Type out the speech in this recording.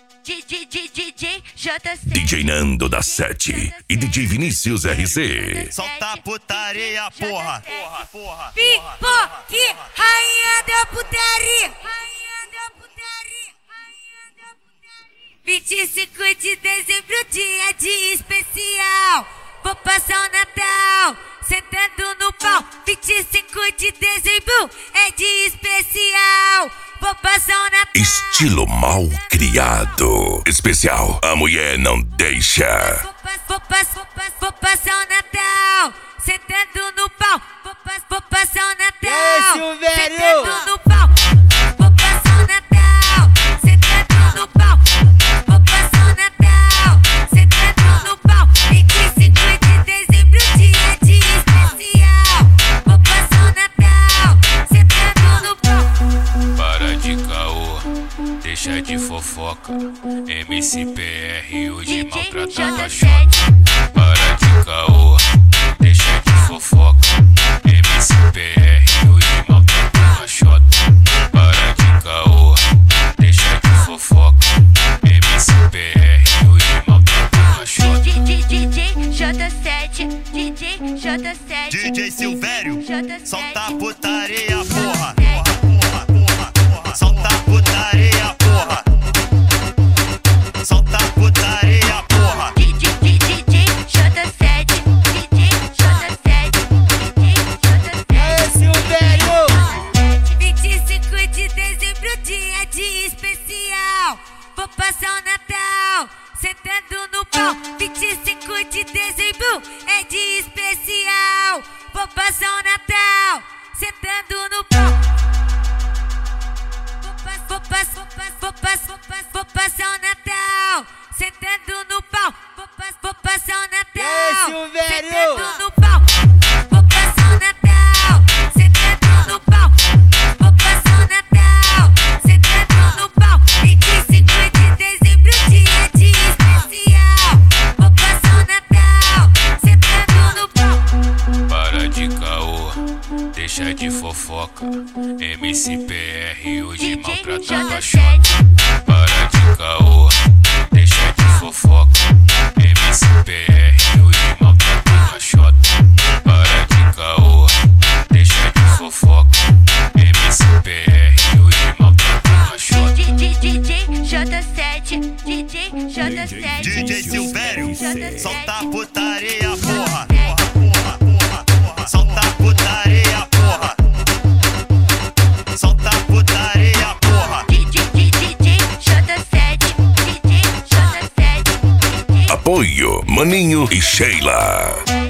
DJ Nando da 7 e DJ Vinícius RC. Solta a putaria, porra. Pipoque, rainha da putaria. 25 de dezembro, dia de especial. Vou passar o Natal sentando no pau. 25 de dezembro é de especial. Vou passar o Natal. Estilo mal criado. Especial, a mulher não deixa. Vou passar o Natal sentando no pau. Vou passar o Natal sentando no pau. Vou passar o Natal sentando no pau. Vou passar o Natal sentando no pau. 25 de dezembro, dia de especial. Vou passar o Natal sentando no pau. Para de caô, deixa de fofoca. MCPR hoje maltratando a chota. Para de caô, deixa de fofoca. MCPR hoje maltratando a chota. Para de caô, deixa de fofoca. MCPR hoje maltratando a chota. DJ J7, DJ J7, DJ Silvério, J7, solta a putaria, porra. Solta a putaria, porra. Solta a putaria, porra. DJ J7, DJ J7, DJ J7. Silvério! 25 de dezembro, dia de especial. Vou passar o Natal sentando no pau. 25 de dezembro é de especial. Vou passar o Natal sentando no pau. Vou passar o Natal sentando no pau. Vou passar o Natal sentando no pau. Vou passar o Natal sentando no pau. Vou passar o Natal sentando no pau. 25 de dezembro, dia de especial. Vou passar o Natal sentando no pau. Para de caô, deixa de fofoca. MCPR hoje maltratando a chota. Para de caô, deixa de fofoca. MCPR hoje maltratando a chota. Para de caô, deixa de fofoca. MCPR hoje maltratando a chota. DJ J7, DJ J7, DJ Silvério, J7. solta a putaria, porra. Solta a putaria, porra. Solta a putaria, porra. DJ J7, DJ J7. Apoio Maninho e Sheila.